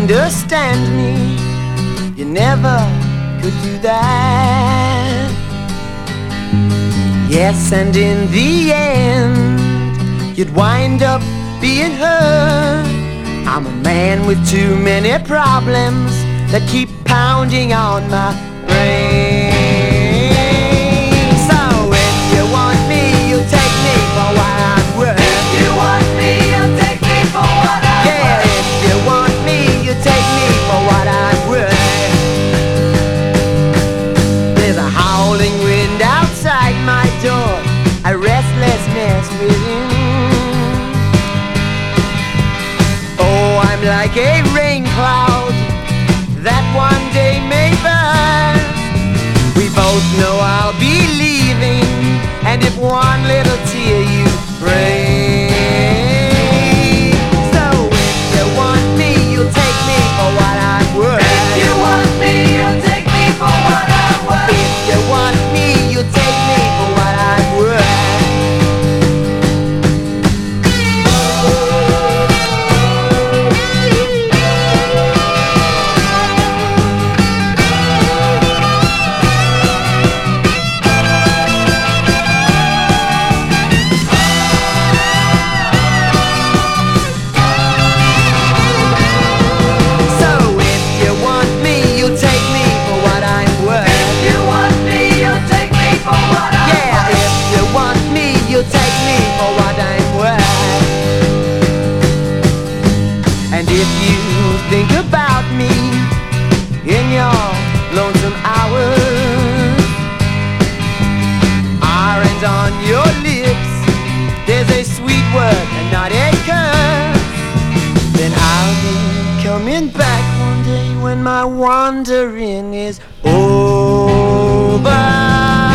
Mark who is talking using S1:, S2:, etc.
S1: understand me. You never could do that. Yes, and in the end you'd wind up being hurt. I'm a man with too many problems that keep pounding on my brain. So if you want me, you'll take me for what I'm worth.
S2: If you want me, you'll take me for what I'm worth.
S1: Yeah, if you want me, you'll take me for what I'm worth. There's a howling wind outside my door, a restlessness within. Oh, I'm like a rain cloud that one day may burst. We both know I'll be leaving, and if one little tear you break. So if you want me, you'll take me for what I'm worth.
S2: If you want me, you'll take me for what I'm worth.
S1: If you want me, you'll take me for what I'm worth. You'll take me for what I'm worth. And if you think about me in your lonesome hours, orange on your lips, there's a sweet word and not a curse, then I'll be coming back one day when my wandering is over.